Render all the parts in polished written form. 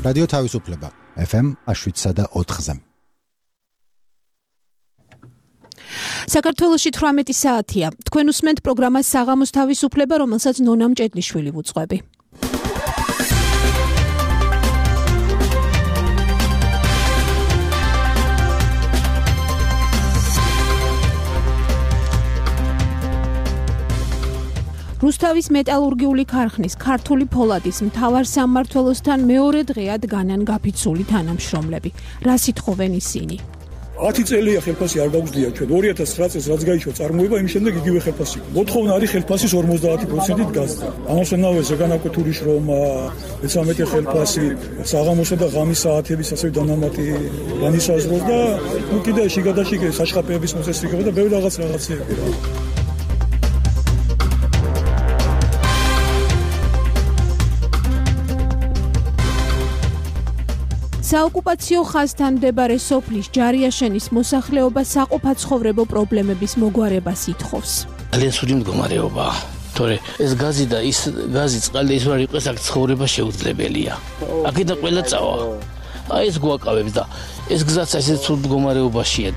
რადიო თავისუფლება FM 107.4-ზე. საქართველოში 18 საათია. თქვენ უსმენთ პროგრამას საღამოს თავისუფლება, რომელსაც ნონა მჭედლიშვილი ვუძღვები. რუსთავის მეტალურგიული ქარხნის ქართული ფოლადის მთავარ სამმართველოსთან მეორე დღეა დგანან გაფიცული თანამშრომლები. რა სიტყვენ ისინი? 10 წელია ხელფასი არ გაგვზდია ჩვენ 2009 წელს რაც გაიშვა წარმოება იმ შემდეგ იგივე ხელფასი. მოთხოვნა არის ხელფასის 50%-ით გაზრდა. ამასთანავე ზეგანაკვეთური შრომა, მეცამეტე ხელფასი, საღამოსა და ღამის საათების ასევე დანამატი განისაზღვროს და კიდე შიგადაშიგ საშხაპეების მოსესრიგება და ბევრი რაღაცეები რა. საოკუპაციო ხაზთან მდებარე სოფლის ჯარიაშენის მოსახლეობა საყოფაცხოვრებო პრობლემების მოგვარებას ითხოვს. ძალიან სული მდგომარეობაა. თორე ეს გაზი და ის გაზი წყალი ის არ იყოს, აქ ცხოვრება შეუძლებელია. აქედან ყველა წავა. აი ეს გვაკავებს და ეს გზაც ასე სულ მდგომარეობაშია.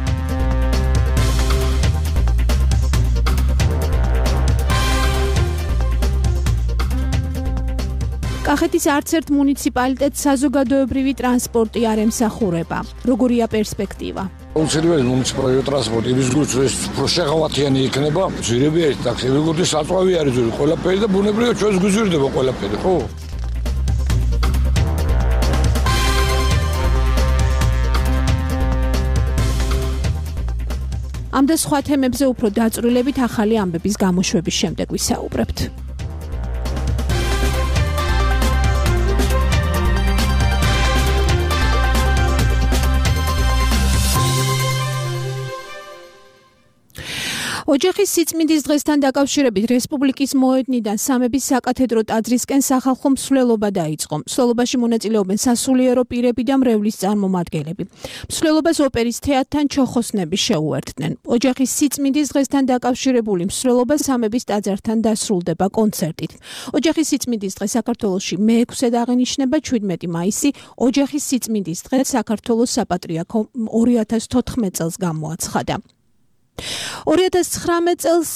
კახეთის არცერთ მუნიციპალიტეტს საზოგადოებრივი ტრანსპორტი არ ემსახურება. როგორია პერსპექტივა? უცილებელი მუნიციპალური ტრანსპორტი იმის გულს ეს შეღავათიანი იქნება, ძირები არის ტაქსები, გულის საწვავი არის ძირი, ყველაფერი და ბუნებრივად ჩვენს გვიზრდება ყველაფერი, ხო? ამ და სხვა თემებზე უფრო დაწვრილებით ახალი ამბების გამოშვების შემდეგ ვისაუბრებთ. ოჯახის სიწმინდის დღესთან დაკავშირებით რესპუბლიკის მოედნიდან სამების საკათედრო ტაძრისკენ სახალხო მსვლელობა დაიწყო. მსვლელობაში მონაწილეობენ სასულიერო პირები და მრევლის წარმომადგენლები. მსვლელობას ოპერის თეატრთან ჩოხოსნები შეუერთდნენ. ოჯახის სიწმინდის დღესთან დაკავშირებული მსვლელობა სამების ტაძართან დასრულდება კონცერტით. ოჯახის სიწმინდის დღე საქართველოში მე-6-ად აღინიშნება 17 მაისი. ოჯახის სიწმინდის დღე საქართველოს საპატრიარქო 2014 წელს გამოაცხადა. 2019 წელს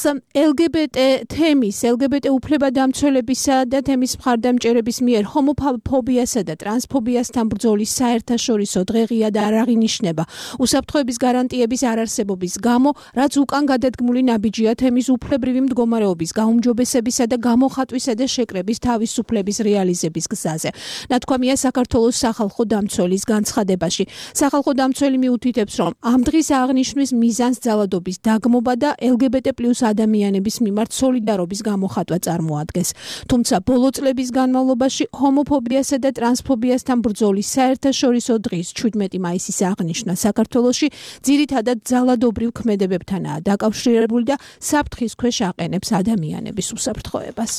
LGBT უფლებადამცველებისა და თემის მხარდამჭერების მიერ ჰომოფობიასა და ტრანსფობიასთან ბრძოლის საერთაშორისო დღე ღიად არ აღინიშნება უსაფრთხოების გარანტიების არარსებობის გამო, რაც უკან გადადგმული ნაბიჯია თემის უფლებრივი მდგომარეობის გაუმჯობესებისა და გამოხატვისა და შეკრების თავისუფლების რეალიზების გზაზე. ნათქვამია საქართველოს სახალხო დამცველის განცხადებაში. სახალხო დამცველი მიუთითებს, რომ ამ დღის აღნიშვნის მიზანს ძალადობის დაგმობა და LGBT+ ადამიანების მიმართ სოლიდარობის გამოხატვა წარმოადგენს. თუმცა ბოლო წლების განმავლობაში ჰომოფობიასა და ტრანსფობიასთან ბრძოლის საერთაშორისო დღის 17 მაისის აღნიშვნა საქართველოში ძირითადად ძალადობრივ ქმედებებთანაა დაკავშირებული და საფრთხის ქვეშ აყენებს ადამიანების უსაფრთხოებას.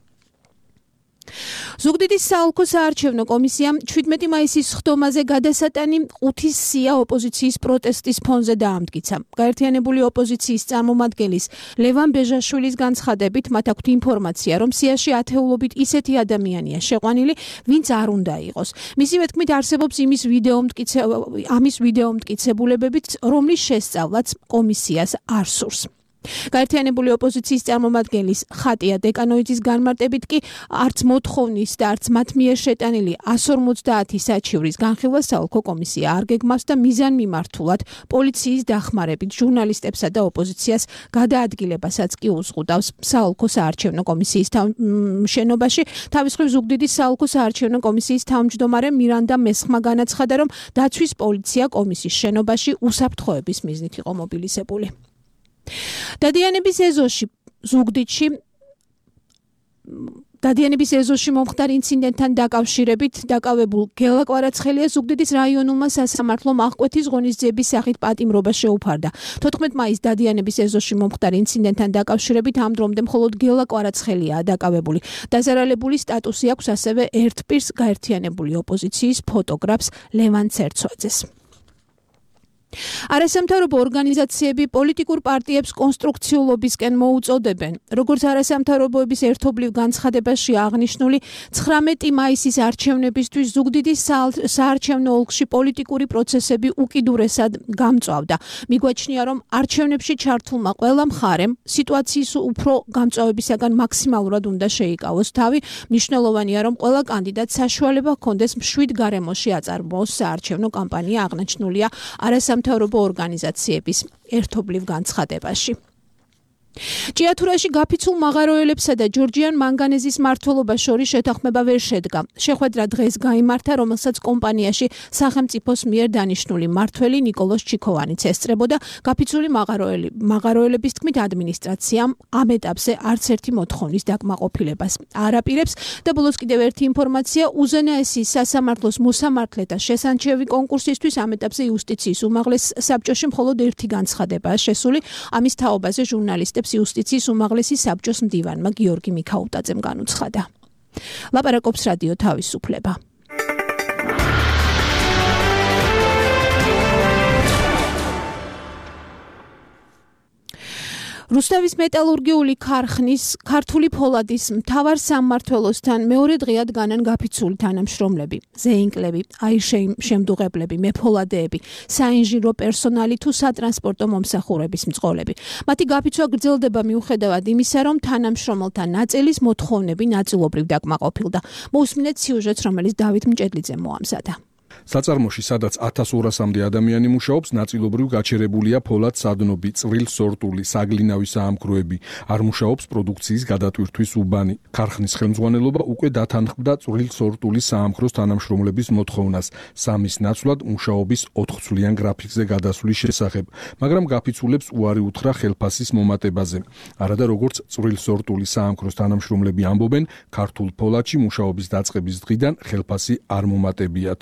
ზუგდიდის საოლქო საარჩევნო კომისიამ 17 მაისის ხდომაზე გადასატანი 5 სია ოპოზიციის პროტესტის ფონზე დაამტკიცა. გაერთიანებული ოპოზიციის წარმომადგენლის ლევან ბეჟაშვილის განცხადებით, მათ აქვთ ინფორმაცია, რომ სიაში ათეულობით ისეთი ადამიანია შეყვანილი, ვინც არ უნდა იყოს. მისივე თქმით, არსებობს ამის ვიდეო მტკიცებულებებიც, რომლის შესწავლაც კომისიას არ სურს. გაერთიანებული ოპოზიციის წარმომადგენლის ხატია დეკანოიძის განმარტებით კი არც მოთხოვნის და არც მათ მიერ შეტანილი 150 საჩივრის განხილვა საოლქო კომისია არ გეგმავს და მიზანმიმართულად პოლიციის დახმარებით ჟურნალისტებსა და ოპოზიციას გადაადგილებასაც კი უზღუდავს საოლქო საარჩევნო კომისიის შენობაში. თავის მხრივ ზუგდიდის საოლქო საარჩევნო კომისიის თავმჯდომარე მირანდა მესხმა განაცხადა, რომ დაცვის პოლიცია კომისიის შენობაში უსაფრთხოების მიზნით იყო მობილიზებული. დადიანების ეზოში მომხდარ ინციდენტთან დაკავშირებით დაკავებულ გელა კვარაცხელია ზუგდიდის რაიონულმა სასამართლომ აღკვეთის ღონისძიების სახით პატიმრობა შეუფარდა. 14 მაისს დადიანების ეზოში მომხდარ ინციდენტთან დაკავშირებით ამ დრომდე მხოლოდ გელა კვარაცხელიაა დაკავებული. დაზარალებული სტატუსი აქვს ასევე ერთპირს გაერთიანებული ოპოზიციის ფოტოგრაფს ლევან ცერცვაძეს. არასამთავრობო ორგანიზაციები პოლიტიკურ პარტიებს კონსტრუქციულობისკენ მოუწოდებენ. Როგორც არასამთავრობოების ერთობლივ განცხადებაში აღნიშნული, 19 მაისის არჩევნებისთვის ზუგდიდის საარჩევნო ოლქში პოლიტიკური პროცესები უკიდურესად გამწვავდა. მიგვაჩნია, რომ არჩევნებში ჩართულმა ყველა მხარემ სიტუაციის უფრო გამწვავებისაგან მაქსიმალურად უნდა შეიკავოს თავი. მნიშვნელოვანია, რომ ყველა კანდიდატს საშუალება ჰქონდეს მშვიდ გარემოში აწარმოოს საარჩევნო კამპანია, აღნიშნულია არასამთავრობო ორგანიზაციების ერთობლივ განცხადებაში. ჭიათურაში გაფიცულ მაღაროელებსა და ჯორჯიან მანგანეზის მმართველობას შორის შეთანხმება ვერ შედგა. შეხვედრა დღეს გაიმართა, რომელსაც კომპანიაში სახელმწიფოს მიერ დანიშნული მმართველი ნიკოლოზ ჩიქოვანიც ესწრებოდა. გაფიცული მაღაროელების თქმით, ადმინისტრაციამ ამ ეტაპზე არც ერთი მოთხოვნის დაკმაყოფილებას არ აპირებს და ბოლოს კიდევ ერთი ინფორმაცია, უზენაესის სასამართლოს მოსამართლეთა შესანჩევი კონკურსისთვის ამ ეტაპზე იუსტიციის უმაღლეს საბჭოში მხოლოდ ერთი განცხადებაა შესული. ამის თაობაზე ჟურნალისტებს იუსტიციის უმაღლესი საბჭოს მდივანმა გიორგი მიქაუტაძემ განუცხადა. ლაპარაკობს რადიო თავისუფლება. რუსთავის მეტალურგიული ქარხნის ქართული ფოლადის მთავარ სამმართველოსთან მეორე დღეად განან გაფიცული თანამშრომლები, ზეინკლები, აირშემდუღებლები, მეფოლადეები, საინჟინრო პერსონალი თუ სატრანსპორტო მომსახურების მწყობრები. მათი გაფიცვა გრძელდება მიუხედავად იმისა, რომ თანამშრომელთა ნაწილის მოთხოვნები ნაწილობრივ დაკმაყოფილდა. მოусმინეთ სიუჟეტს, რომელიც დავით მჭედლიძე მოამზადა. საწარმოში, სადაც 1200-მდე ადამიანი მუშაობს, ნაწილობრივ გაჩერებულია ფოლად სადნობი, წვრილ-სორტული, საგლინავი საამქროები. არ მუშაობს პროდუქციის გადატვირთვის უბანი. ქარხნის ხელმძღვანელობა უკვე დათანხმდა წვრილ-სორტული საამქროს თანამშრომლების მოთხოვნას, სამის ნაცვლად მუშაობის 4 წლიან გრაფიკზე გადასვლის შესახებ, მაგრამ გაფიცულებს უარი უთხრა ხელფასის მომატებაზე. არადა როგორც წვრილ-სორტული საამქროს თანამშრომლები ამბობენ, ქართულ ფოლადში მუშაობის დაწყების დღიდან ხელფასი არ მომატებიათ.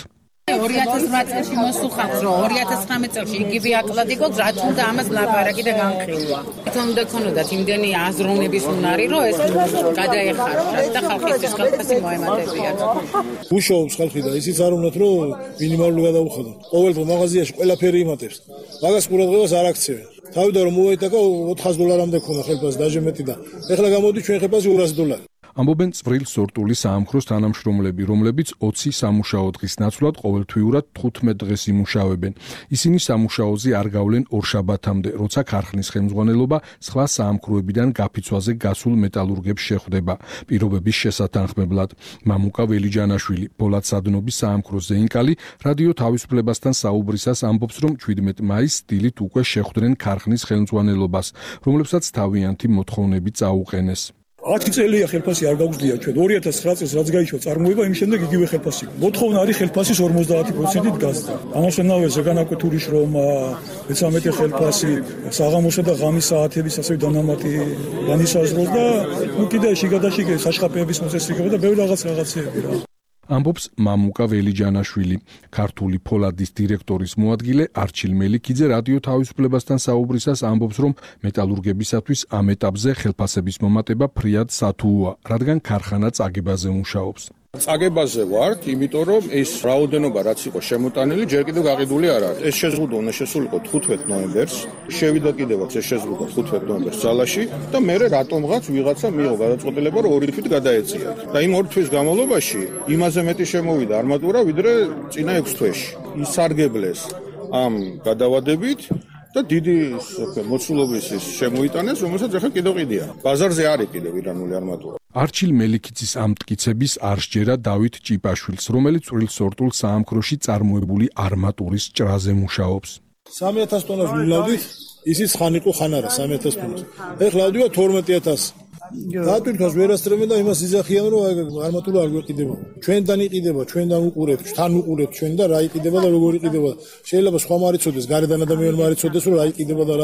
2008 წელს მოსუხავს, რომ 2019 წელს იგივე აკლადი გვაქვს, რაც უნდა ამას ლაპარაკი და განხილვა. თუნდა ქონოდათ იმდენი აზროვნების უნარი, რომ ეს გადაეხარჯათ და ხალხისთვის ხელფასი მოემატებიათ. მუშაობს ხალხი და ისიც არ უნდათ, რომ მინიმალური გადაუხადონ. ყოველდღე მაღაზიაში ყველაფერი იმატებს. მაგას ყურადღებას არ აქცევენ. თავიდან რომ მოიტაკა $400 ქონა ხელფასი დაჟემეტი და ეხლა გამოდის ჩვენ ხელფასი $200. ამბობენ წვრილ-სორტული საამქროს თანამშრომლები, რომლებიც 20 სამუშაო დღის ნაცვლად ყოველთვიურად 15 დღეს იმუშავებენ. ისინი სამუშაოზე არ გავლენ ორშაბათამდე, როცა ქარხნის ხელმძღვანელობა სხვა საამქროებიდან გაფიცვაზე გასულ მეტალურგებს შეხვდება. პირობების შესათანხმებლად მამუკა ველიჯანაშვილი, ფოლადსადნობის საამქროს ზეინკალი, რადიო თავისუფლებასთან საუბრისას ამბობს, რომ 17 მაისს დილით უკვე შეხვდნენ ქარხნის ხელმძღვანელობას, რომლებსაც თავიანთი მოთხოვნები წაუყენეს. 10 წელია ხელფასი არ გაგვზდია ჩვენ 2009 წელს რაც გაიშვა წარმოება იმ შემდეგ იგივე ხელფასი. მოთხოვნა არის ხელფასის 50%-ით გაზრდა. ამასთანავე ზეგანაკვეთური შრომა, მეცამეტე ხელფასი, საღამოსა და ღამის საათების ასევე დანამატი განისაზღვროს და კიდე შიგადაშიგ საშხაპეების მოწესრიგება და ბევრი რაღაცეები რა. ამბობს მამუკა ველიჯანაშვილი. ქართული ფოლადის დირექტორის მოადგილე არჩილ მელიქიძე რადიო თავისუფლებასთან საუბრისას ამბობს, რომ მეტალურგებისათვის ამ ეტაპზე ხელფასების მომატება ფრიად სათუოა, რადგან ქარხანა წაგებაზე მუშაობს. წაგებაზე ვართ, იმიტომ რომ ეს რაოდენობა რაც იყო შემოტანილი, ჯერ კიდევ გაყიდული არ არის. ეს შეზღუდვა უნდა შესულიყო 15 ნოემბერს. შევიდა კიდევ აქ ეს შეზღუდვა 15 ნოემბერს ძალაში და მე რატომღაც ვიღაცა მიიღო გადაწყვეტილება, რომ 2 თვით გადაეციათ. და იმ 2 თვის განმავლობაში იმაზე მეტი შემოვიდა არმატურა, ვიდრე წინა 6 თვეში. ისარგებლეს ამ გადავადებით და დიდი მოცულობის შემოიტანეს, რომელსაც ახლა კიდევ ყიდია. ბაზარზე არის კიდევ ირანული არმატურა. არჩილ მელიქიძის ამ მტკიცების არ სჯერა დავით ჭიპაშვილს, რომელიც წვრილ-სორტულ საამქროში წარმოებული არმატურის ჭრაზე მუშაობს. 3000 ტონას ვილავდით, ისიც ხან იყო ხან არა 3000 ტონას. ეხლა ავდივარ 12000. დატვირთვას ვერასწრებენ და იმას იძახიან, რომ არმატურა არ გვეყიდება. ჩვენთან იყიდება, ჩვენთან უყურებთ, თან უყურებთ ჩვენ და რა იყიდება და როგორ იყიდება. შეიძლება სხვა მარიცოდეს, გარედან ადამიანმა არიცოდეს, რომ რა იყიდება და რა არა.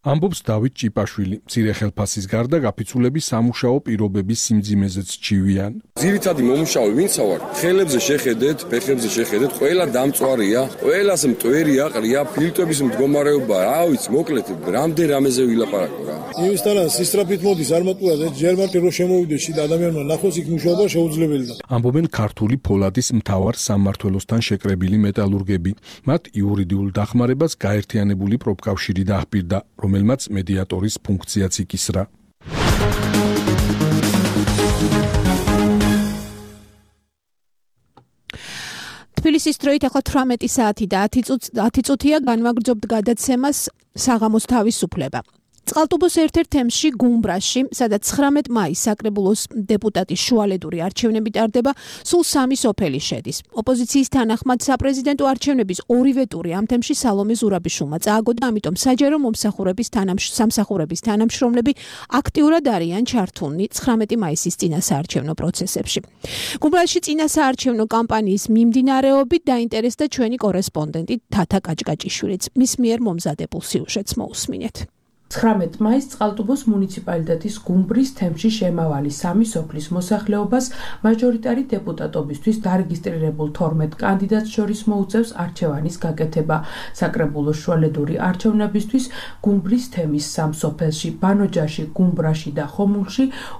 ამბობს დავით ჭიპაშვილი. მცირე ხელფასის გარდა გაფიცულები სამუშაო პირობების სიმძიმეზეც ჩივიან. ძირითადი მომუშავე ვინცა ვარ, ხელებზე შეხედეთ, ფეხებზე შეხედეთ, ყველა დამწვარია, ყველას მტვერი აყრია, ფილტრების მდგომარეობა, რა ვიცი, მოკლედ, რამდენ რამეზე ვილაპარაკო რა. იმისთანაც სისწრაფით მოდის არმატურაზე, ჯერ მარტო რომ შემოვიდეს შიდა ადამიანმა ნახოს იქ მუშაობა შეუძლებელია. ამბობენ ქართული ფოლადის მთავარ სამმართველოსთან შეკრებილი მეტალურგები. მათ იურიდიულ დახმარებას გაერთიანებული პროფკავშირი დაახპირდა, რომელმაც მედიატორის ფუნქციაც იკისრა. თბილისის დროით ახლა 18 საათი და 10 წუთია განვაგრძობთ გადაცემას საღამოს თავისუფლება. წყალტუბოს ერთ-ერთ თემში გუმბრაში, სადაც 19 მაისს საკრებულოს დეპუტატის შუალედური არჩევნები ტარდება, სულ 3 სოფელი შედის. ოპოზიციის თანახმად საპრეზიდენტო არჩევნების ორივე ტური ამ თემში სალომე ზურაბიშვილმა წააგო და ამიტომ საჯარო სამსახურების თანამშრომლები აქტიურად არიან ჩართულნი 19 მაისის წინასაარჩევნო პროცესებში. გუმბრაში წინასაარჩევნო კამპანიის მიმდინარეობით დაინტერესდა ჩვენი კორესპონდენტი თათა კაჭკაჭიშვილიც. მის მიერ მომზადებულ სიუჟეტს მოусმინეთ. 19 მაისს წყალტუბოს მუნიციპალიტეტის გუმბრის თემში შემავალი 3 სოფლის მოსახლეობას მაჟორიტარი დეპუტატობისთვის დარეგისტრირებულ 12 კანდიდატს შორის მოუწევს არჩევანის გაკეთება. საკრებულოს შუალედური არჩევნებისთვის გუმბრის თემის 3 სოფელში, ბანოჯაში, გუმბრაში და ხომულში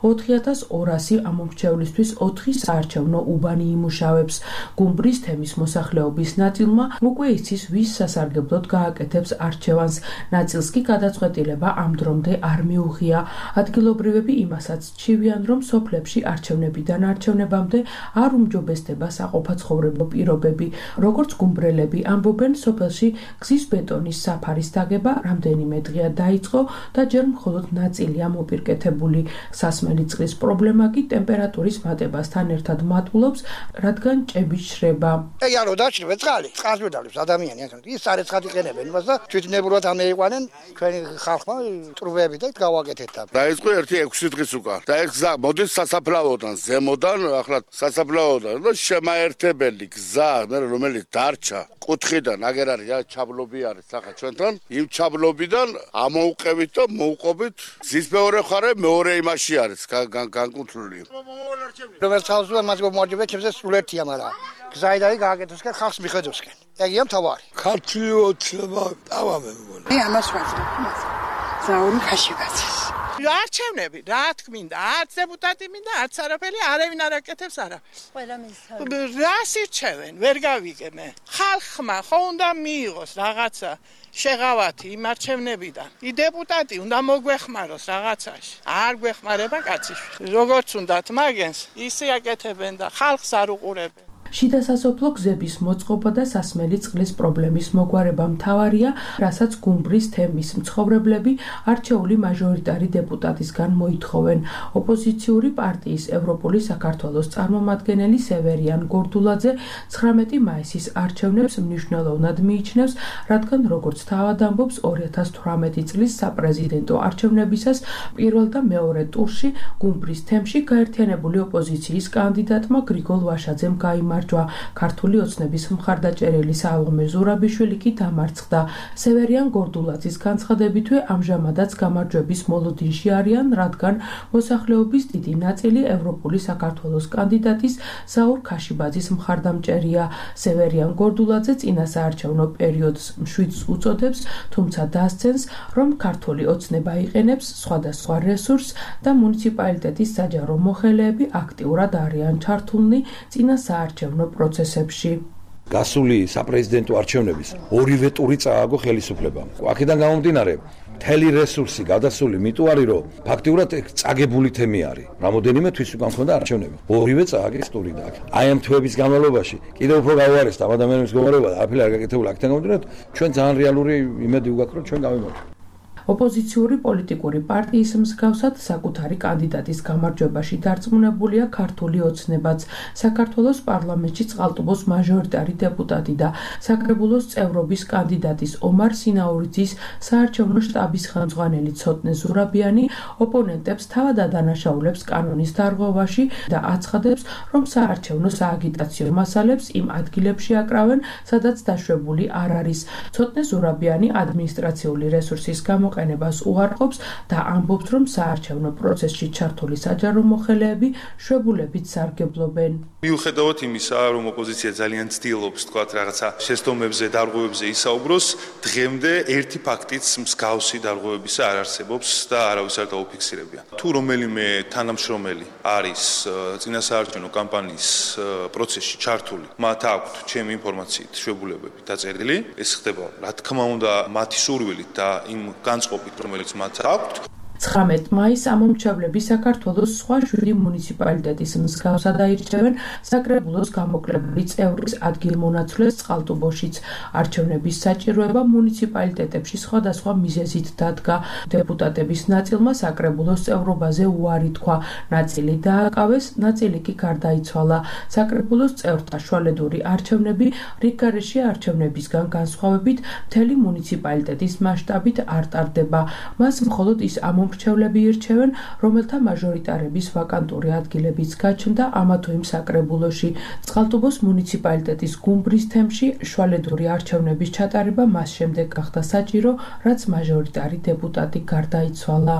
4200 ამომრჩევლისთვის 4 საარჩევნო უბანი იმუშავებს. გუმბრის თემის მოსახლეობის ნაწილმა უკვე იცის, ვის სასარგებლოდ გააკეთებს არჩევანს. ნაწილს კი გადაწყვეტილება ამ დრომდე არ მიუღია. ადგილობრივები იმასაც ჩივიან, რომ სოფლებში არჩევნებიდან არჩევნებამდე არ უმჯობესდება საყოფაცხოვრებო პირობები. როგორც გუმბრელები ამბობენ, სოფელში გზის ბეტონის საფარის დაგება რამდენიმე დღეა დაიწყო და ჯერ მხოლოდ ნაწილია მოპირკეთებული. სასმელი წყლის პრობლემა კი ტემპერატურის მატებასთან ერთად მატულობს, რადგან ჭები შრება. არო დაჭრება წყალი, წყალს ვიდავლებს ადამიანი, ის სარეცხად იყენებენ იმას და თვითნებურად ამეიყვანენ ჩვენი ხალხმა ტრუბები და გავაკეთეთ. დაიწყო 1-6 დღის უკან. და ეს გზა მოდის სასაფლაოდან, ზემოდან, ახლა სასაფლაოდან და შემაერთებელი გზა, რომელიც დარჩა კუთხიდან, აგერ არის, ჩაბლობი არის ახლა ჩვენთან. იმ ჩაბლობიდან ამოუყევით და მოუყობით. ზის მეორე ხარე მეორე იმაში არის განკუთვნილი. რომელიც თავზუა მას მომაჯებე ჩემზე სულერთია, მაგრამ გზაიდან გააკეთოსკენ ხალხს მიხედოსკენ. ეგია მთავარი. ქართული ოცნება დავამე მგონი. ამას ვაძლევ. ზაური ხაშიბაცის. არჩევნები, რა თქმინდა, არც დეპუტატი მინდა, არც არაფერი, არავინ არ აკეთებს არაფერს. ყველა მისცემენ. რას ირჩევენ, ვერ გავიგე მე. ხალხმა ხო უნდა მიიღოს რაღაცა შეღავათი იმ არჩევნებიდან. დეპუტატი უნდა მოგვეხმაროს რაღაცაში. არ გვეხმარება კაციშვილი. როგორც უნდათ მაგენს, ისე აკეთებენ და ხალხს არ უყურებენ. შიდა სასოფლო გზების მოწყობა და სასმელი წყლის პრობლემის მოგვარება მთავარია, რასაც გუმბრის თემის მცხოვრებლები არჩეული მაჟორიტარი დეპუტატისგან მოითხოვენ. ოპოზიციური პარტიის ევროპული საქართველოს წარმომადგენელი სევერიან გორდულაძე 19 მაისის არჩევნებს მნიშვნელოვნად მიიჩნევს, რადგან როგორც თავად ამბობს 2018 წლის საპრეზიდენტო არჩევნებისას პირველ და მეორე ტურში გუმბრის თემში გაერთიანებული ოპოზიციის კანდიდატმა გრიგოლ ვაშაძემ გაიმარჯვა. ქართული ოცნების მხარდაჭერილი სალომე ზურაბიშვილი კი დამარცხდა. სევერიან გორდულაძის განცხადებითვე ამჟამადაც გამარჯვების მოლოდინში არიან, რადგან მოსახლეობის დიდი ნაწილი ევროპული საქართველოს კანდიდატის ზაურ ქაშიბაძის მხარდამჭერია. სევერიან გორდულაძე წინასაარჩევნო პერიოდს მშვიდს უწოდებს, თუმცა დასცენს, რომ ქართული ოცნება იყენებს სხვადასხვა რესურსს და მუნიციპალიტეტის საჯარო მოხელეები აქტიურად არიან ჩართულნი წინასაარჩევნო პროცესებში. გასული საპრეზიდენტო არჩევნების ორივე ტური წააგო ხელისუფლებამ. აქედან გამომდინარე, მთელი რესურსი გადასული მიტუარი, რომ ფაქტიურად წაგებული თემი არის. რამოდენიმე თვის უკან მქონდა არჩევნები. ორივე წააგეს ტური და აი ამ თვეების განმავლობაში კიდევ უფრო გავუარესდა ადამიანების მდგომარეობა და არაფერი არ გაკეთებულა. აქედან გამომდინარე, ჩვენ ძალიან რეალური იმედი ვგაქვს, რომ ჩვენ გავიმარჯვებთ. ოპოზიციური პოლიტიკური პარტიის მსგავსად საკუთარი კანდიდატის გამარჯვებაში დარწმუნებულია ქართული ოცნებაც. საქართველოს პარლამენტში წყალტუბოს მაჟორიტარი დეპუტატი და საკრებულოს წევრობის კანდიდატის ომარ სინაურიძის საარჩევნო შტაბის ხელმძღვანელი ცოტნე ზურაბიანი ოპონენტებს თავად ადანაშაულებს კანონის დარღვევაში და აცხადებს, რომ საარჩევნო სააგიტაციო მასალებს იმ ადგილებში აკრავენ, სადაც დაშვებული არ არის. ცოტნე ზურაბიანი ადმინისტრაციული რესურსის გამო გამოყენებას უარყოფს და ამბობს, რომ საარჩევნო პროცესში ჩართული საჯარო მოხელეები შვებულებით სარგებლობენ. მიუხედავად იმისა, რომ ოპოზიცია ძალიან ცდილობს, თქვათ, რაღაცა შეცდომებზე, დარღვევებზე ისაუბროს, დღემდე ერთი ფაქტიც მსგავსი დარღვევებისა არ არსებობს და არავის არ დაუფიქსირებია. თუ რომელიმე თანამშრომელი არის წინასაარჩევნო კამპანიის პროცესში ჩართული, მათ აქვთ ჩემი ინფორმაციით შვებულებები დაწერილი, ეს ხდება, რა თქმა უნდა, მათი სურვილით და იმ განწყობით, რომელიც მათ აქვთ. 19 მაისს ამომრჩევლები საქართველოს სხვა 7 მუნიციპალიტეტის მსგავსად აირჩევენ საკრებულოს გამოკლებული წევრის ადგილმონაცვლეს წყალტუბოშიც. არჩევნების საჭიროება მუნიციპალიტეტებში სხვადასხვა მიზეზით დადგა. დეპუტატების ნაწილმა საკრებულოს წევრობაზე უარი თქვა. ნაწილი დააკავეს, ნაწილი კი გარდაიცვალა. საკრებულოს წევრთა შუალედური არჩევნები რიგგარეშე არჩევნებისგან განსხვავებით მთელი მუნიციპალიტეტის მასშტაბით არ ტარდება. მას მხოლოდ ის მრჩევლები ირჩევენ, რომელთა მაჟორიტარების ვაკანტური ადგილებიც გაჩნდა ამა თუ იმ საკრებულოში. წყალტუბოს მუნიციპალიტეტის გუმბრის თემში შუალედური არჩევნების ჩატარება მას შემდეგ გახდა საჭირო, რაც მაჟორიტარი დეპუტატი გარდაიცვალა.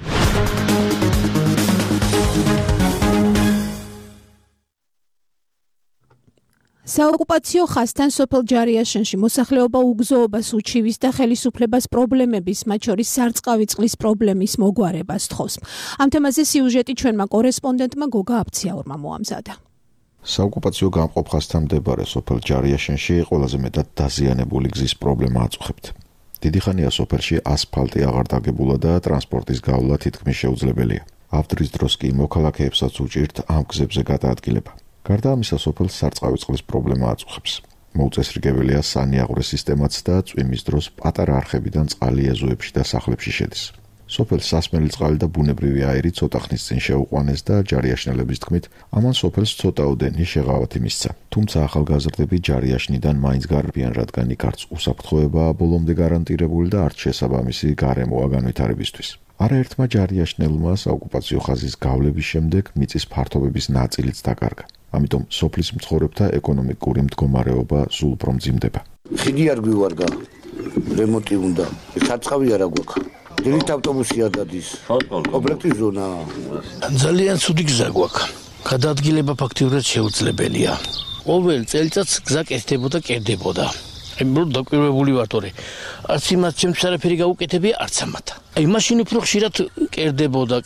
საოკუპაციო ხაზთან სოფელ ჯარიაშენში მოსახლეობა უგზოობას უჩივის და ხელისუფლებას პრობლემების, მათ შორის სარწყავი წყლის პრობლემის მოგვარებას თხოვს. ამ თემაზე სიუჟეტი ჩვენმა კორესპონდენტმა გოგა აფციაურმა მოამზადა. საოკუპაციო გამყოფ ხაზთან მდებარე სოფელ ჯარიაშენში ყველაზე მეტად დაზიანებული გზის პრობლემა აწუხებთ. დიდი ხანია სოფელში ასფალტი აღარ დაგებულა და ტრანსპორტის გავლა თითქმის შეუძლებელია. ავდრის დროს კი მოქალაქეებსაც უჭირთ ამ გზებზე გადაადგილება. გარდა ამისა, სოფელს სარწყავი წყლის პრობლემა აწუხებს. მოუწესრიგებელია სანიაღვრე სისტემაც და წვიმის დროს პატარა არხებიდან წყალი ეზოებში და სახლებში შედის. სოფელს სასმელი წყალი და ბუნებრივი აირი ცოტა ხნის წინ შეუყვანეს და ჯარიაშნელების თქმით, ამან სოფელს ცოტაოდენი შეღავათი მისცა. თუმცა ახალგაზრდები ჯარიაშნიდან მაინც გარბიან, რადგან იქ არც უსაფრთხოებაა ბოლომდე გარანტირებული და არც შესაბამისი გარემოა განვითარებისთვის. არაერთმა ჯარიაშნელმა საოკუპაციო ხაზის გავლების შემდეგ მიწის ფართობების ნაწილიც დაკარგა. ამიტომ სოფლის მცხოვრებთა ეკონომიკური მდგომარეობა სულ უფრო მძიმდება. ხიდი არ გვივარგა, რემონტი უნდა, სარწყავი არ აგვაქვს. დილით ავტობუსი არ დადის. კომპლექტის ზონა. ძალიან ცუდი გზა გვაქვს. გადაადგილება ფაქტიურად შეუძლებელია. ყოველ წელიწადს გზა კეთდებოდა. ემბლო დაკვირვებული ვარ თორე. არც იმას ჩემთვის არაფერი გაუკეთებია, არც ამათ. აი მაშინ უფრო ხშირად კეთდებოდა.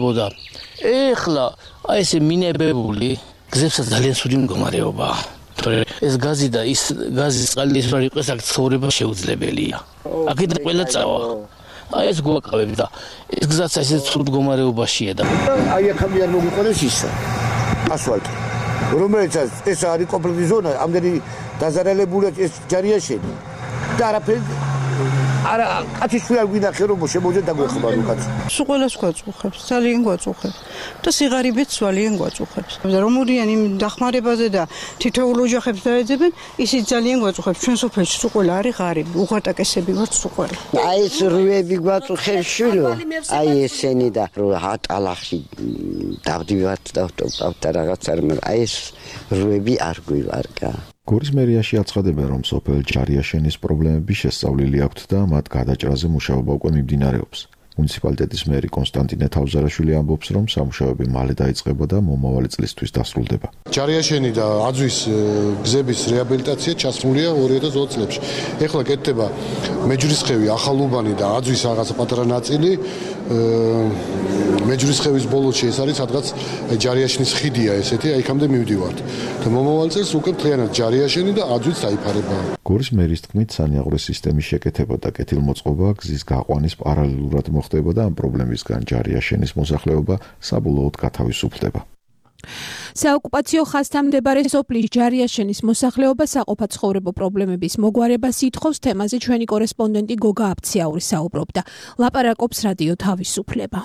ეხლა აი ესე მინებებული გზებსაც ძალიან ცუდი მდგომარეობაა. თორე ეს გაზი და ის გაზის წყალი ის რა იყოს, აქ ცხოვრება შეუძლებელია. აქედან ყველა წავა. აი ეს გვაკავებს და ეს გზაც ესე ცუდ მდგომარეობაშია და აი აქამდე არ მოგვიყოლეს ისა. ასფალტი. რომელიც ეს არის კომპლექტი ზონა, ამდენი დაზარალებულია ეს ჯარიაშენი. და არაფერი არა კაცის შვილ გვინახე რომ შემოძე დაგვეხმარ უკაც. სულ ყველას გვაწუხებს, ძალიან გვაწუხებს და სიღარიბეც ძალიან გვაწუხებს. რომურიანი დახმარებაზე და თითოეულ ოჯახებს დაეძებენ, ისიც ძალიან გვაწუხებს. ჩვენ სოფელში სულ ყველა არის ღარიბი, უღატაკესები ვართ სულ ყველა. აი ეს რუები გვაწუხებს შვილო, აი ესენი და ატალახში დავდივართ და რაღაც არ მაგრამ აი ეს რუები არ გვივარგა. გორის მერიაში აცხადებენ, რომ სოფელ ჯარიაშენის პრობლემები შესწავლილი აქვთ და მათ გადაჭრაზე მუშაობა უკვე მიმდინარეობს. მუნიციპალიტეტის მერი კონსტანტინე თავზარაშვილი ამბობს, რომ სამუშაოები მალე დაიწყება და მომავალი წლისთვის დასრულდება. ჯარიაშენი და აძვის გზების რეაბილიტაცია ჩასმულია 2020 წლებში. ეხლა კეთდება მეჯვრისხევი, ახალუბანი და აძვის რაღაცა პატარა ნაწილი. მეჯვრისხევის ბოლოში ეს არის სადღაც ჯარიაშენის ხიდია ესეთი, აი იქამდე მივდივართ. და მომავალ წელს უკვე მთლიანად ჯარიაშენი და აძვიც დაიფარება. გორის მერის თქმით, სანიაღვრე სისტემის შეკეთება და კეთილმოწყობა გზის გაყვანის პარალელურად მოხდება და ამ პრობლემისგან ჯარიაშენის მოსახლეობა საბოლოოდ გათავისუფლდება. საოკუპაციო ხაზთან მდებარე სოფლის ჯარიაშენის მოსახლეობა საყოფაცხოვრებო პრობლემების მოგვარებას ითხოვს. თემაზე ჩვენი კორესპონდენტი გოგა აფციაური საუბრობდა. ლაპარაკობს რადიო თავისუფლება.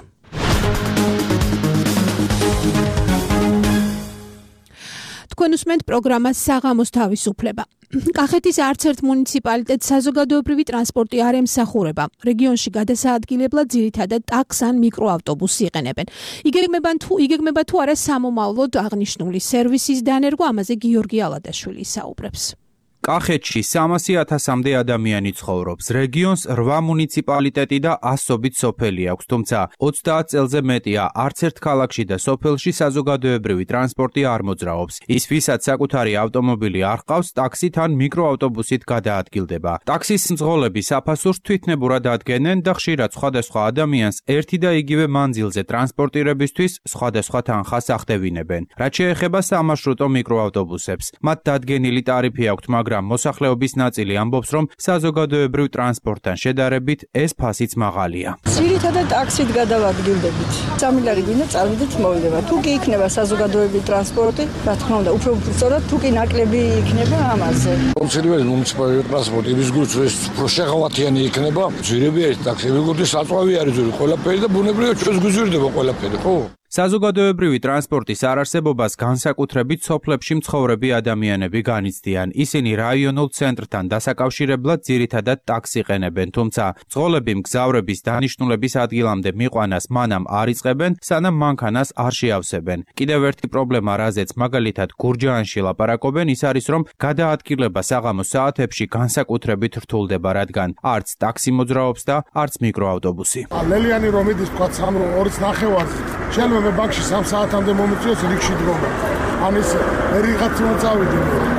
თქვენ უსმენთ პროგრამას საღამოს თავისუფლება. კახეთის არც ერთ მუნიციპალიტეტს საზოგადოებრივი ტრანსპორტი არ ემსახურება. რეგიონში გადასაადგილებლად ძირითადად ტაქსს ან მიკროავტობუსს იყენებენ. იგეგმება თუ არა სამომავლოდ აღნიშნული სერვისის დანერგვა, ამაზე გიორგი ალადაშვილი საუბრებს. კახეთში 300,000-მდე ადამიანი ცხოვრობს. რეგიონს 8 მუნიციპალიტეტი და 100-ობით სოფელი აქვს, თუმცა 30 წელზე მეტია არც ერთ ქალაქში და სოფელში საზოგადოებრივი ტრანსპორტი არ მოძრაობს. ის ვისაც საკუთარი ავტომობილი არ ჰყავს, ტაქსით ან მიკროავტობუსით გადაადგილდება. ტაქსის მძღოლები საფასურს თვითნებურად ადგენენ და ხშირად სხვადასხვა ადამიანს ერთი და იგივე მანძილზე ტრანსპორტირებისთვის სხვადასხვა თანხას ახდევინებენ. რაც შეეხება სამარშრუტო მიკროავტობუსებს, მათ დადგენილი ტარიფი აქვთ, მაგრამ მოსახლეობის ნაწილი ამბობს, რომ საზოგადოებრივ ტრანსპორტთან შედარებით ეს ფასიც მაღალია. ძირითადად ტაქსით გადავაგდილდებით. 3 ლარი გვინდა წავიდეთ მოვიდება. თუ კი იქნება საზოგადოებრივი ტრანსპორტი, რა თქმა უნდა, უფრო სწორად თუ კი ნაკლები იქნება ამაზე. კონცერტები მუნიციპალური ტრანსპორტი ის გულს ეს უფრო შეღავათიანი იქნება. ძირები არის ტაქსები, გულში საწვავი არის ძირი ყველაფერი და ბუნებრივად ჩვენს გვიზრდება ყველაფერი, ხო? საზოგადოებრივი ტრანსპორტის არარსებობას განსაკუთრებით სოფლებში მცხოვრები ადამიანები განიცდიან. ისინი რაიონულ ცენტრთან დასაკავშირებლად ძირითადად ტაქსი ყენებენ, თუმცა მძღოლები მგზავრების დანიშნულების ადგილამდე მიყვანას მანამ არ იწყებენ, სანამ მანქანას არ შეავსებენ. კიდევ ერთი პრობლემა, რაზეც მაგალითად გურჯაანში ლაპარაკობენ, ის არის, რომ გადაადგილება საღამოს საათებში განსაკუთრებით რთულდება, რადგან არც ტაქსი მოძრაობს და არც მიკროავტობუსი. ლელიანი რომ იდის თქვა 3:02 შეიძლება მე ბაქში 3 საათამდე მომიწიოს რიგში დგომა. ამის რიღაც უნდა წავიდი.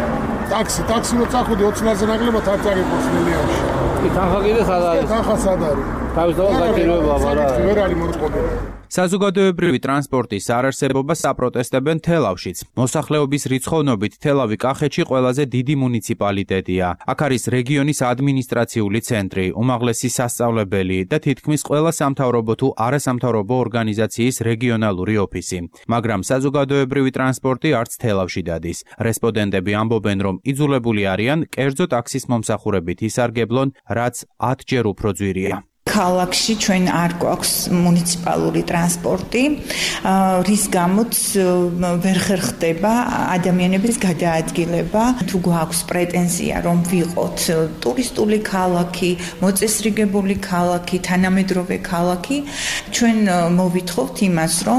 ტაქსი რო წახვიდე 20 ლარზე ნაკლებად არ წაგიყოს ლელიანში. თანხა კიდე სად არის? თანხა სად არის? თავისთავად საჭიროება, მაგრამ ვერ არის მოწყობილი. საზოგადოებრივი ტრანსპორტის არარსებობას აპროტესტებენ თელავშიც. მოსახლეობის რიცხოვნობით თელავი კახეთში ყველაზე დიდი მუნიციპალიტეტია. აქ არის რეგიონის ადმინისტრაციული ცენტრი, უმაღლესი სასწავლებელი და თითქმის ყველა სამთავრობო თუ არასამთავრობო ორგანიზაციის რეგიონალური ოფისი. მაგრამ საზოგადოებრივი ტრანსპორტი არც თელავში დადის. რესპონდენტები ამბობენ, რომ იძულებული არიან კერძო ტაქსის მომსახურებით ისარგებლონ, რაც 10 ჯერ უფრო ძვირია. ქალაქში ჩვენ არ გვაქვს მუნიციპალური ტრანსპორტი, რის გამოც ვერ ხერხდება ადამიანების გადაადგილება. თუ გვაქვს პრეტენზია, რომ ვიყოთ ტურისტული ქალაქი, მოწესრიგებული ქალაქი, თანამედროვე ქალაქი, ჩვენ მოვითხოვთ იმას, რომ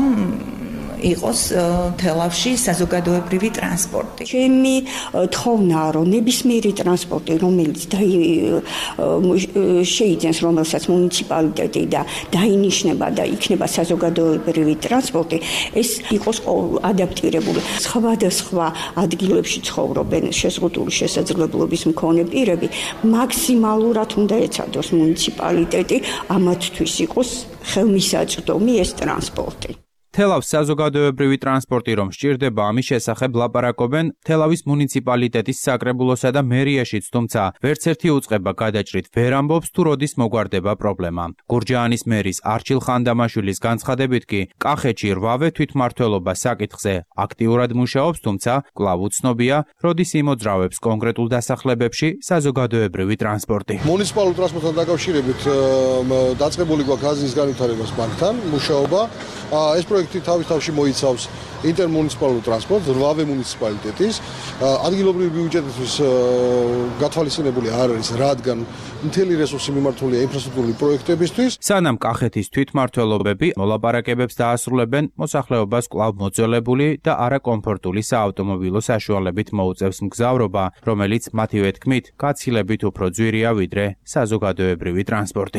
იყოს თელავში საზოგადოებრივი ტრანსპორტი. ჩემი თხოვნაა, რომ ნებისმიერი ტრანსპორტი, რომელიც შეიძენს, რომელსაც მუნიციპალიტეტი და დაინიშნება და იქნება საზოგადოებრივი ტრანსპორტი, ეს იყოს ადაპტირებული. სხვადასხვა ადგილებში ცხოვრობენ შეზღუდული შესაძლებლობის მქონე პირები, მაქსიმალურად უნდა ეცადოს მუნიციპალიტეტი ამათთვის იყოს ხელმისაწვდომი ეს ტრანსპორტი. თელავს საზოგადოებრივი ტრანსპორტი რომ სჭირდება, ამის შესახებ ლაპარაკობენ თელავის მუნიციპალიტეტის საკრებულოსა და მერიაშიც, თუმცა ვერც ერთი უწყება გადაჭრით ვერ ამბობს თუ როდის მოგვარდება პრობლემა. გურჯაანის მერის არჩილ ხანდამაშვილის განცხადებით კი კახეთში 8-ვე თვითმმართველობა საკითხზე აქტიურად მუშაობს, თუმცა კვლავ უცნობია, როდის იმოძრავებს კონკრეტულ დასახლებებში საზოგადოებრივი ტრანსპორტი. მუნიციპალურ ტრანსპორტთან დაკავშირებით დაწყებული გვაქვს გაზის განვითარებას ბანკთან მუშაობა. ეს პროექტი თავის-თავში მოიცავს ინტერმუნიციპალურ ტრანსპორტს 8-ვე მუნიციპალიტეტის. ადგილობრივი ბიუჯეტისთვის გათვალისწინებული არ არის, რადგან მთელი რესურსი მიმართულია ინფრასტრუქტურული პროექტებისთვის. სანამ კახეთის თვითმმართველობები მოლაპარაკებებს დაასრულებენ, მოსახლეობას კვლავ მოძველებული და არაკომფორტული საავტომობილო საშუალებით მოუწევს მგზავრობა, რომელიც მათივე თქმით გაცილებით უფრო ძვირია ვიდრე საზოგადოებრივი ტრანსპორტი.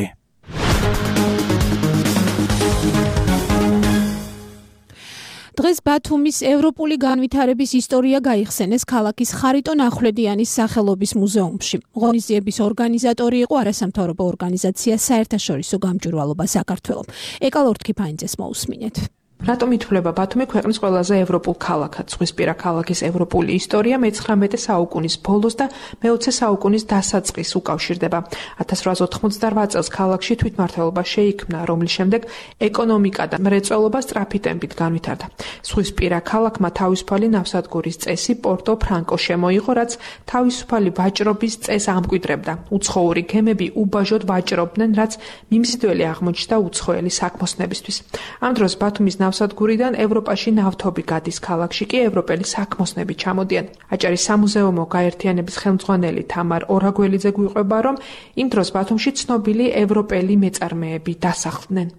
დღეს ბათუმის ევროპული განვითარების ისტორია გაიხსენეს ქალაქის ხარიტონ ახვლედიანის სახელობის მუზეუმში. ღონისძიების ორგანიზატორი იყო არასამთავრობო ორგანიზაცია საერთაშორისო გამჭვირვალობა საქართველო. ეკალორთ კიფაინძეს მოусმინეთ. რატომ ითვლება ბათუმი ქვეყნის ყველაზე ევროპულ ქალაქად? ზღვისპირა ქალაქის ევროპული ისტორია მე-19 საუკუნის ბოლოს და მე-20 საუკუნის დასაწყისს უკავშირდება. 1888 წელს ქალაქში თვითმმართველობა შეიქმნა, რომლის შემდეგ ეკონომიკა და მრეწველობა სწრაფი ტემპით განვითარდა. ზღვისპირა ქალაქმა თავისუფალი ნავსადგურის წესი პორტო ფრანკო შემოიღო, რაც თავისუფალი ვაჭრობის წესს ამკვიდრებდა. უცხოური გემები უბაჟოდ ვაჭრობდნენ, რაც მიმზიდველი აღმოჩნდა უცხოელი საქმოსნებისთვის. ამ დროს ბათუმის ნავსადგურიდან ევროპაში ნავთობი გადის, ქალაქში კი ევროპელი საქმოსნები ჩამოდიან. აჭარის სამუზეუმო გაერთიანების ხელმძღვანელი თამარ ორაგველიძე გვიყვება, რომ იმ დროს ბათუმში ცნობილი ევროპელი მეწარმეები დასახლდნენ.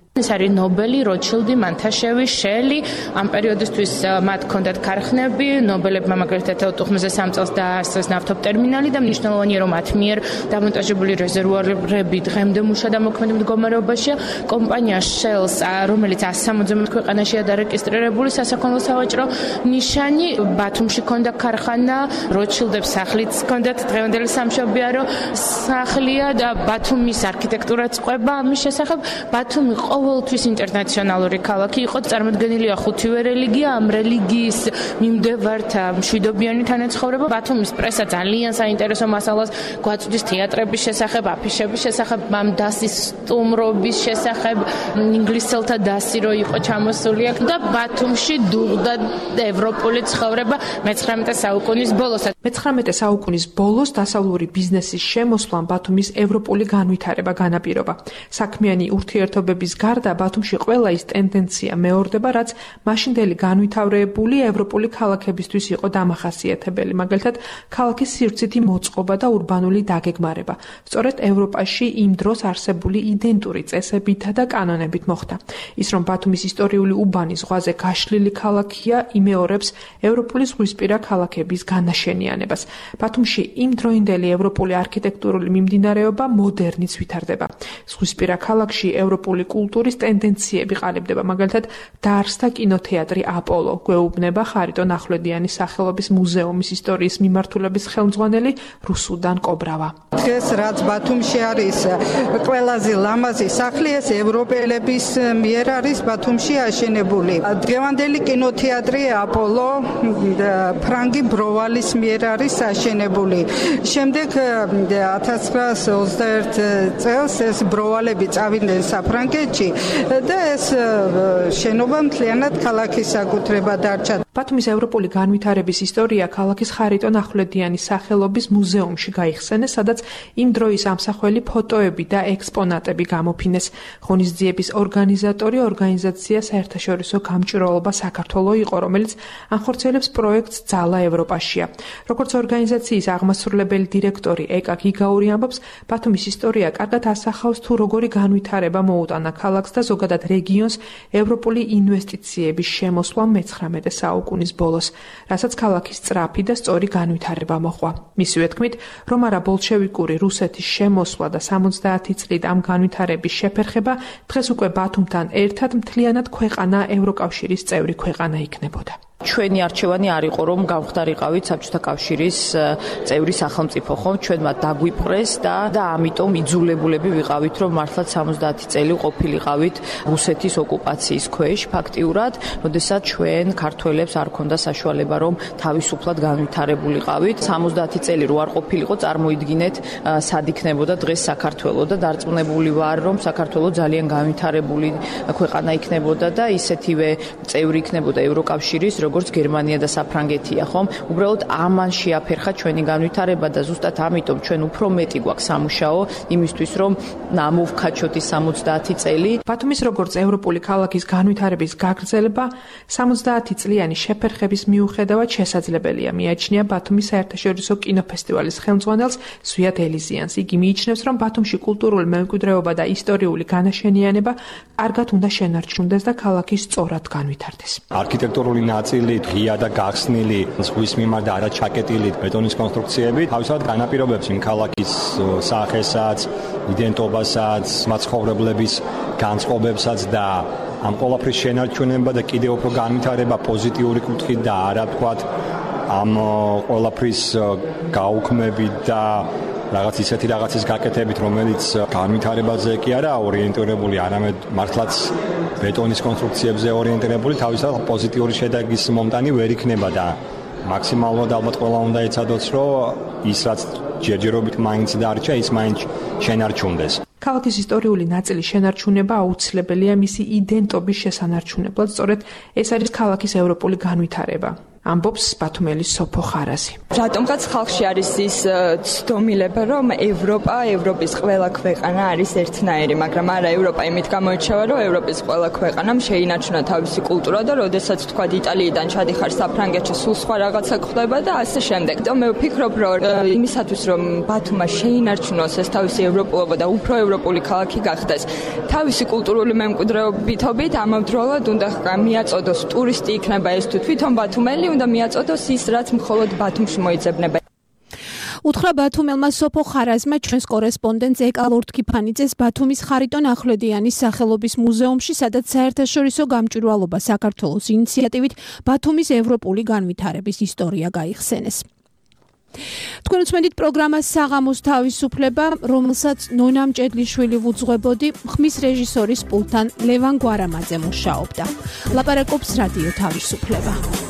ეს არის ნობელი, როჩილდი, მანთაშევი, შელი. ამ პერიოდისთვის მათ ჰქონდათ ქარხნები, ნობელებმა მაგალითად 2003 წელს დააარსეს ნავთობტერმინალი და მნიშვნელოვანია რომ მათ მიერ დამონტაჟებული რეზერვუარები დღემდე მუშა და მოქმედ მდგომარეობაშია. კომპანია Shell-ს, რომელიც 160 ქვეყანაშია დარეგისტრირებული სასაქონლო სავაჭრო ნიშანი, ბათუმში ჰქონდა ქარხანა, როჩილდებს სახლიც ჰქონდათ, დღევანდელი სამშობია რომ სახლია და ბათუმის არქიტექტურაც ყვება ამის შესახებ. ბათუმი ყოველთვის ინტერნაციონალური ქალაქი იყო, წარმოდგენილია 5 რელიგია, ამ რელიგიის მიმდევართა მშვიდობიანი თანაცხოვრება. ბათუმის პრესა ძალიან საინტერესო მასალას გვაწვდის თეატრების შესახებ, აფიშების შესახებ, ამ დასის სტუმრობის შესახებ, ინგლისელთა დასი რო იყო ჩამოსული აქ და ბათუმში დუღდა ევროპული ცხოვრება მე-19 საუკუნის ბოლოს. მე-19 საუკუნის ბოლოს დასავლური ბიზნესის შემოსვლამ ბათუმის ევროპული განვითარება განაპირობა. საქმიანი ურთიერთობების გარდა ბათუმში ყველა ის ტენდენცია მეორდება, რაც მაშინდელი განვითარებული ევროპული ქალაქებისთვის იყო დამახასიათებელი, მაგალითად, ქალაქის სივრცითი მოწყობა და ურბანული დაგეგმარება. სწორედ ევროპაში იმ დროს არსებული იდენტური წესებითა და კანონებით მოხდა. ის რომ ბათუმის ისტორიული უბანი ზღვაზე გაშლილი ქალაქია, იმეორებს ევროპული ზღვისპირა ქალაქების განაშენიანებას. ბათუმში იმ დროინდელი ევროპული არქიტექტურული მიმდინარეობა მოდერნიც ვითარდება. ზღვისპირა ქალაქში ევროპული კულტურის ტენდენციები ყალიბდება, მაგალითად, დაარსდა კინოთეატრი აპოლო, გვეუბნება ხარიტონ ახვლედიანის სახელობის მუზეუმის ისტორიის მიმართულების ხელმძღვანელი რუსუდან კობრავა. დღეს რაც ბათუმში არის ყველაზე ლამაზი სახლი, ეს ევროპელების მიერ არის ბათუმში აშენებული. დღევანდელი კინოთეატრი აპოლო ფრანგი ბროვალის მიერ არის აშენებული. შემდეგ 1921 წელს ეს ბროვალები წავიდნენ საფრანგეთში და ეს შენობა მთლიანად ქალაქის საკუთრება დარჩა. ბათუმის ევროპული განვითარების ისტორია ქალაქის ხარიტონ ახვლედიანის სახელობის მუზეუმში გაიხსენეს, სადაც იმ დროის ამსახველი ფოტოები და ექსპონატები გამოფინეს. ღონისძიების ორგანიზატორი ორგანიზაცია საერთაშორისო გამჭვირვალობა საქართველო იყო, რომელიც ანხორციელებს პროექტს ძალა ევროპაშია. როგორც ორგანიზაციის აღმასრულებელი დირექტორი ეკა გიგაური ამბობს, ბათუმის ისტორია კარგად ასახავს თუ როგორი განვითარება მოუტანა ქალაქს და ზოგადად რეგიონს ევროპული ინვესტიციების შემოსვლა მე-19 საუკუნის ბოლოს, რასაც ქალაქის სწრაფი და სწორი განვითარება მოჰყვა. მისივე თქმით, რომ არა ბოლშევიკური რუსეთის შემოსვლა და 70 წლით ამ განვითარების შეფერხება დღეს უკვე ბათუმთან ერთად მთლიანად ქვეყანა ევროკავშირის წევრი ქვეყანა იქნებოდა. ჩვენი არჩევანი არ იყო რომ გავხდარიყავით საბჭოთა კავშირის წევრი სახელმწიფო, ხომ? ჩვენ მათ დაგვიპყრეს და ამიტომ იძულებულები ვიყავით რომ მართლაც 70 წელი ყოფილიყავით რუსეთის ოკუპაციის ქვეშ ფაქტიურად, როდესაც ჩვენ ქართველებს არ ქონდა საშუალება რომ თავისუფლად განვითარებულიყავით. 70 წელი რო არ ყოფილიყო, წარმოიდგინეთ სად იქნებოდა დღეს საქართველო და დარწმუნებული ვარ რომ საქართველო ძალიან განვითარებული ქვეყანა იქნებოდა და ისეთივე წევრი იქნებოდა ევროკავშირის როგორც გერმანია და საფრანგეთია, ხომ? უბრალოდ ამან შეაფერხა ჩვენი განვითარება და ზუსტად ამიტომ ჩვენ უფრო მეტი გვაქვს სამუშაო იმისთვის, რომ ამოვქაჩოთ ის 70 წელი. ბათუმის როგორც ევროპული ქალაქის განვითარების გაგრძელება 70 წლიანი შეფერხების მიუხედავად შესაძლებელია, მიაჩნია ბათუმის საერთაშორისო კინოფესტივალის ხელმძღვანელს ზვიად ელიზიანს. იგი მიიჩნევს, რომ ბათუმში კულტურული მემკვიდრეობა და ისტორიული განაშენიანება კარგად უნდა შენარჩუნდეს და ქალაქი სწორად განვითარდეს. არქიტექტურული ნაწილი ღია და გახსნილი ზღვის მიმართ და არაჩაკეტილი ბეტონის კონსტრუქციები თავისთავად განაპირობებს იმ ქალაქის სახესაც, იდენტობასაც, მაცხოვრებლების განწყობებსაც და ამ ყველაფრის შენარჩუნება და კიდევ უფრო განვითარება პოზიტიური კუთხით და არა ვთქვათ ამ ყველაფრის გაუქმებით და რაღაც ისეთი რაღაცის გაკეთებით, რომელიც განვითარებაზე კი არა ორიენტირებული, არამედ მართლაც ბეტონის კონსტრუქციებზე ორიენტირებული, თავისთავად პოზიტიური შედეგის მომტანი ვერ იქნება და მაქსიმალურად ალბათ ყველა უნდა ეცადოს, რომ ის რაც ჯერჯერობით მაინც დარჩა, ის მაინც შენარჩუნდეს. ქალაქის ისტორიული ნაწილის შენარჩუნება აუცილებელია მისი იდენტობის შესანარჩუნებლად, სწორედ ეს არის ქალაქის ევროპული განვითარება. ამბობს ბათუმელის სოფო ხარაზი. რატომღაც ხალხში არის ის ცდომილება, რომ ევროპის ყველა ქვეყანა არის ერთნაირი, მაგრამ არა ევროპა იმით გამოირჩევა, რომ ევროპის ყველა ქვეყანამ შეინარჩუნა თავისი კულტურა და როდესაც თქვა იტალიიდან ჩადიხარ საფრანგეთში სულ სხვა რაღაცა ხდება და ასე შემდეგ. და მე ვფიქრობ, რომ იმისათვის რომ ბათუმმა შეინარჩუნოს ეს თავისი ევროპულობა და უფრო ევროპული ქალაქი გახდეს, თავისი კულტურული მემკვიდრეობითობით ამავდროულად უნდა მიაწოდოს ტურისტი იქნება ეს თუ თვითონ ბათუმელი უნდა მიაწოდოს ის, რაც მხოლოდ ბათუმში მოიძებნება. უთხრა ბათუმელმა სოფო ხარაზმა ჩვენს კორესპონდენტს ეკა ლორთქიფანიძეს ბათუმის ხარიტონ ახვლედიანის სახელობის მუზეუმში, სადაც საერთაშორისო გამჭვირვალობა საქართველოს ინიციატივით ბათუმის ევროპული განვითარების ისტორია გაიხსენეს. თქვენ უცმენთ პროგრამას საღამოს თავისუფლება, რომელსაც ნონა მჭედლიშვილი ვუძღვებოდი, ხმის რეჟისორის პულტთან ლევან გვარამაძე მუშაობდა. ლაპარაკობს რადიო თავისუფლება.